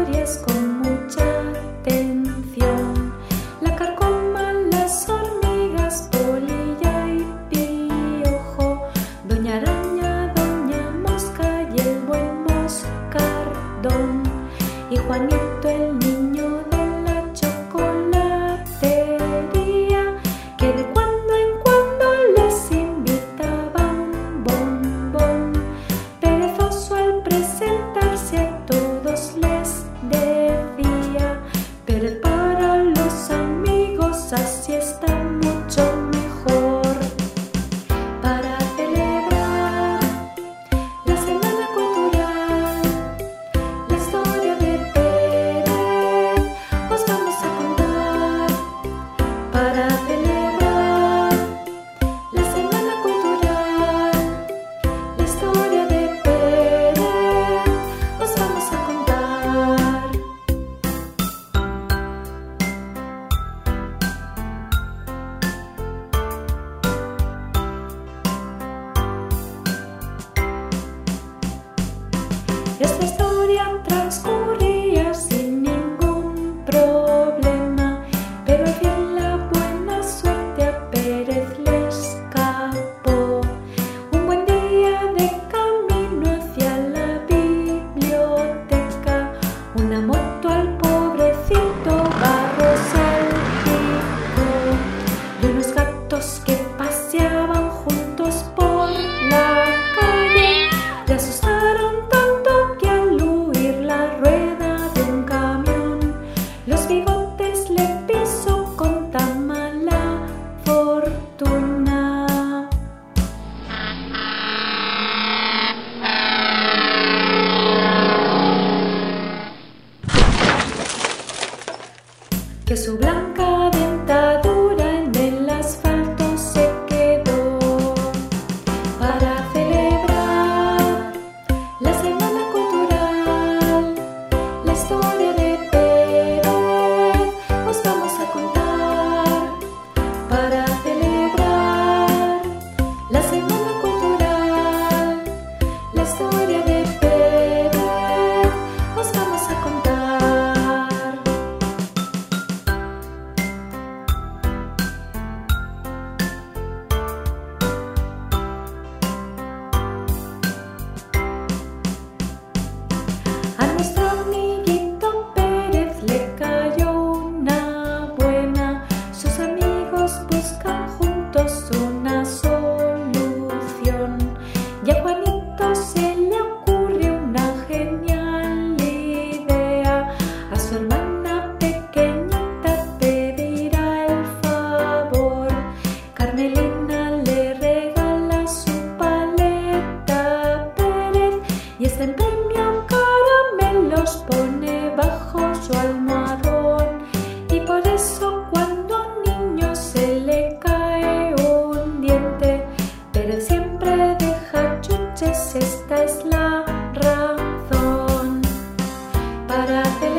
historias con mucha atención. La carcoma, las hormigas, polilla y piojo, doña araña, doña mosca y el buen moscardón. Y Juanito, el niño de la chocolatería, que de cuando en cuando les invitaba un bombón. Perezoso al presentarse a todos les decía: Pérez para los amigos, así está mucho mejor. Para celebrar la Semana Cultural, la historia de Pérez os vamos a contar. Para celebrar la Semana Cultural, la historia de Pérez os vamos a contar. Esta historia transcurría sin ningún problema, pero al fin la buena suerte a Pérez le escapó. Un buen día de camino hacia la biblioteca, una moto al pobrecito barro salpicó, y unos gatos que paseaban juntos por la calle le asustaron tanto que al huir la rueda de un camión, los bigotes le pisó con tan mala fortuna. Que su blanca dentadura en el asfalto se quedó. Para celebrar la Semana Cultural, la historia de Pérez os vamos a contar. Para celebrar la Semana Cultural, la historia de Pérez os vamos a contar. A nuestro amiguito Pérez le cayó una buena. Sus amigos buscan juntos una solución. Y a Juanito se le ocurre una genial idea. A su hermana pequeñita pedirá el favor. Carmelina le regala su paleta a Pérez, y este en premio caramelos pone bajo su almohadón. Y por eso cuando a un niño se le cae un diente, Pérez siempre deja chuches, esta es la razón. Para celebrar